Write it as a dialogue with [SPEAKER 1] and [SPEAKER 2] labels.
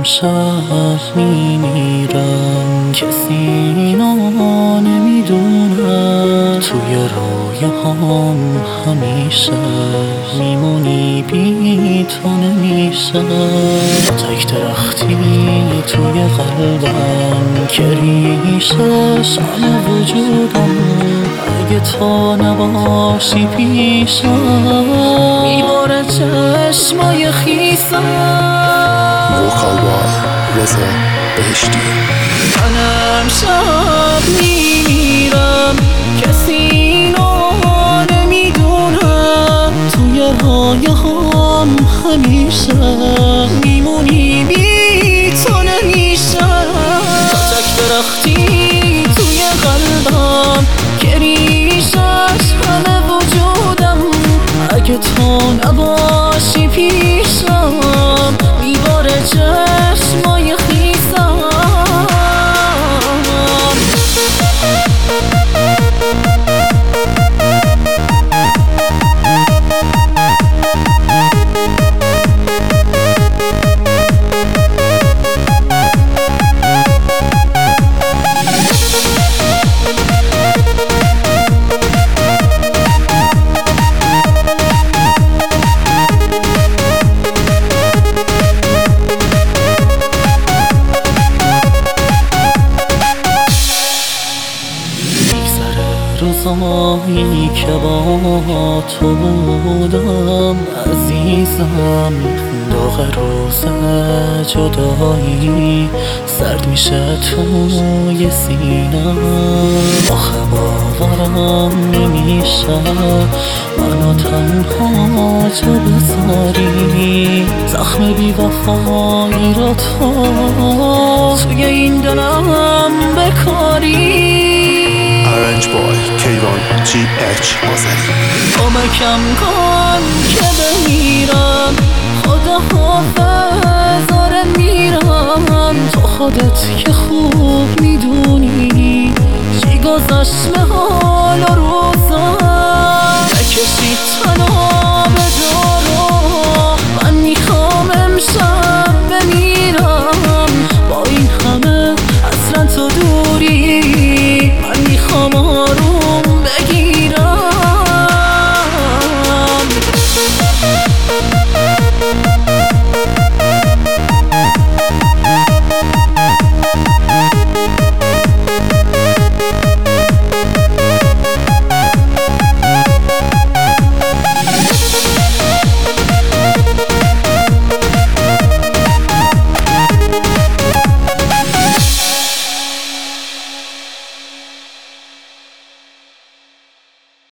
[SPEAKER 1] شب میمیرم، کسی اینو نمیدونه. توی رویاهام همیشه میمونی، بی تو نمیشه. تک درختی توی قلبم که ریشش همه وجودم. اگه تو نباشی پیشم میباره چشمای خیسم.
[SPEAKER 2] وکال بای رضا بهشتی.
[SPEAKER 1] من امشب میمیرم، کسی اینو نمیدونه. توی رویاهام همیشه میمونی، بی تو نمیشه. تک درختی توی قلبم که ریشش همه وجودم. اگه تو نباشی پیشم میباره چشمای خیسم. روزایی که با تو بودم عزیزم، داغ روز جدایی سرد میشه توی سینم. آخه باورم نمیشه منو تنها جا بذاری. زخم بی وفایی رو تو توی این دلم بکاری.
[SPEAKER 2] Arrange boy کیوان GH آذری.
[SPEAKER 1] کمکم کن که بمیرم، خدا حافظ آره میرم. تو خودت که خوب میدونی چی گذشت به حال و